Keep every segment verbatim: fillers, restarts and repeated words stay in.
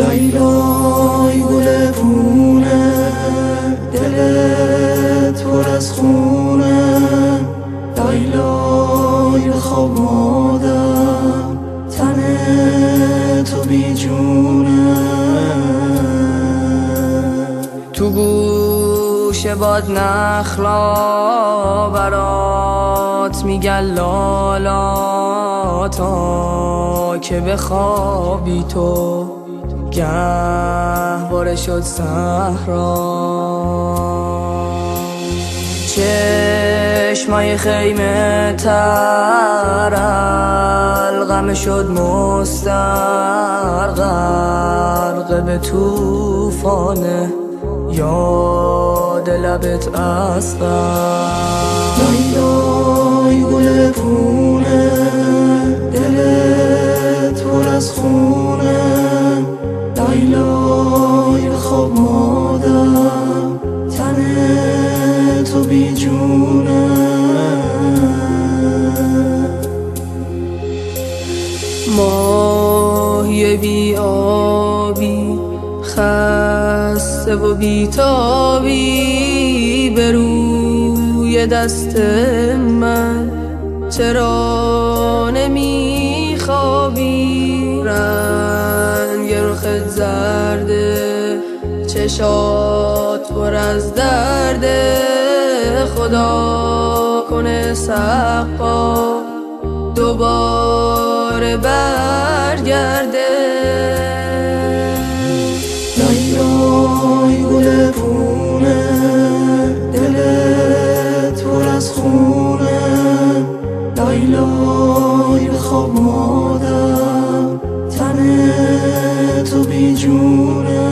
لیلای گل پونه، دلت پر از خونه. لیلای خواب مادم، تن تو بی جونه. تو گوش باد نخلا برات میگن لالا، تا که بخوابی تو گهواره شد صحرا. چشمای خیمه تر الغم شد مستر، غرق به توفانه یاد لبت اصغر. لیلای گل پونه، دلت پر از خونه. لیلای خواب مادم، تن تو بی جونه. ماهی بی آبی خسته و بیتابی، به روی دست من چرا نمیخوابی؟ رنگ رخت زرده، چشات پر از درده، خدا کنه سقا دوباره برگرده. لیلای گل پونه، دلت پر از خونه. لیلای خواب مادم، تن تو بی جونه.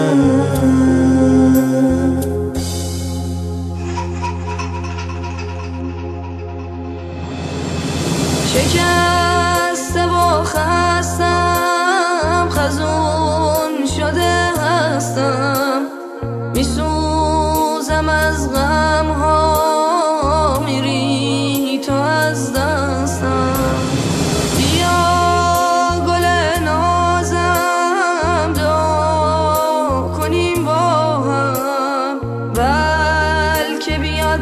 شکسته و خستم، خزون شده هستم، میسوزم از غم ها، میری تو از دستم. بیا گل نازم، دعا کنیم با هم، بلکه بیاد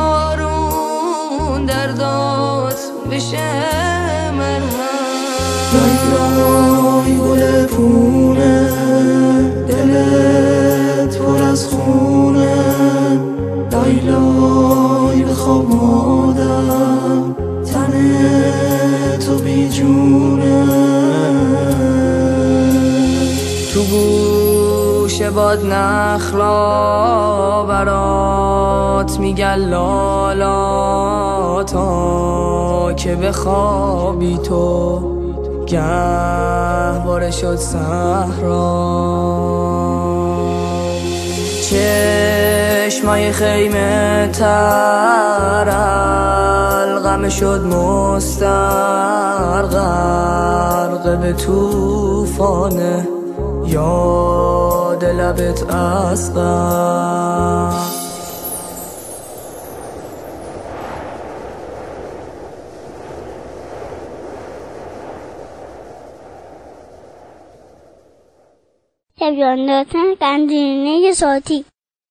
بارون دردات بشه مرهم. لیلای گل پونه، دلت پر از خونه. لیلای خواب مادم، تن تو بی جونه. تو گوش باد نخلا برات میگن لالا، تا که بخوابی تو گهواره شد صحرا. چشمای خیمه تر الغم شد مستر، غرق به توفانه یاد لبت اصغر. تبیان دادن قندیلینه صوتی.